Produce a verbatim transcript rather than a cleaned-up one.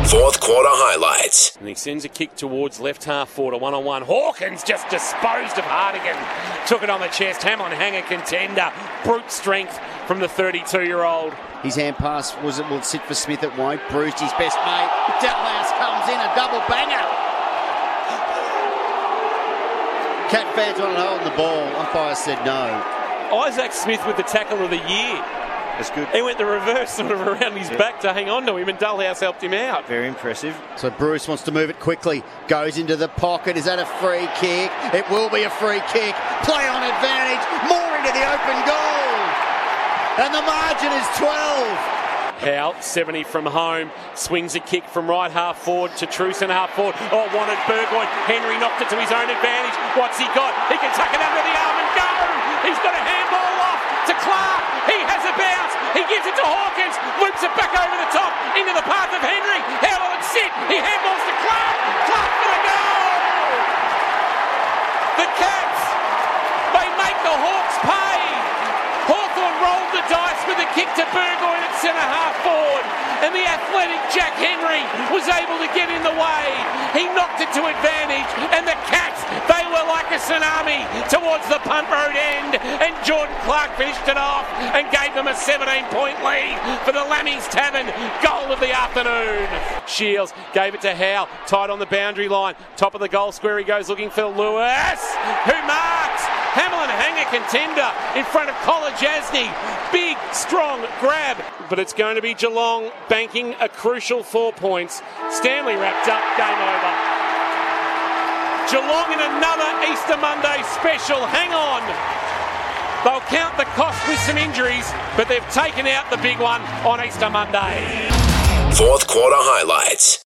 Fourth quarter highlights. And he sends a kick towards left half forward, a one-on-one. Hawkins just disposed of Hartigan. Took it on the chest. Hamlin Hanger contender. Brute strength from the thirty-two-year-old. His hand pass was it will sit for Smith, it won't. Bruce, his best mate. Dalhouse comes in, a double banger. Cat fans want to hold the ball. Umpire said no. Isaac Smith with the tackle of the year. That's good. He went the reverse sort of around his yeah. back to hang on to him, and Dalhouse helped him out. Very impressive. So Bruce wants to move it quickly. Goes into the pocket. Is that a free kick? It will be a free kick. Play on advantage. More into the open goal. And the margin is twelve. Howe, seventy from home, swings a kick from right half forward to Truce and half forward. Oh, wanted Burgoyne. Henry knocked it to his own advantage. What's he got? He can tuck it under the arm and go. He's got a handball off to Clark. He has a bounce. He gives it to Hawkins. Loops it back over the top into the path of Henry. How will it sit? He handballs to Clark. Clark for the goal. The Cats, they make the Hawks pay. Hawthorn rolled the dice with a kick to Burgoyne at centre half forward, and the athletic Jack Henry was able to get in the way. He knocked it to advantage, and the Cats, they were like a tsunami towards the punt road end, and Jordan Clark finished it off and gave them a seventeen-point lead for the Lammies Tavern goal of the afternoon. Shields gave it to Howe, tight on the boundary line, top of the goal square. He goes looking for Lewis, who marks. Hamlin Hanger contender in front of Kolodjasny. Big, strong grab. But it's going to be Geelong banking a crucial four points. Stanley wrapped up, game over. Geelong in another Easter Monday special. Hang on. They'll count the cost with some injuries, but they've taken out the big one on Easter Monday. Fourth quarter highlights.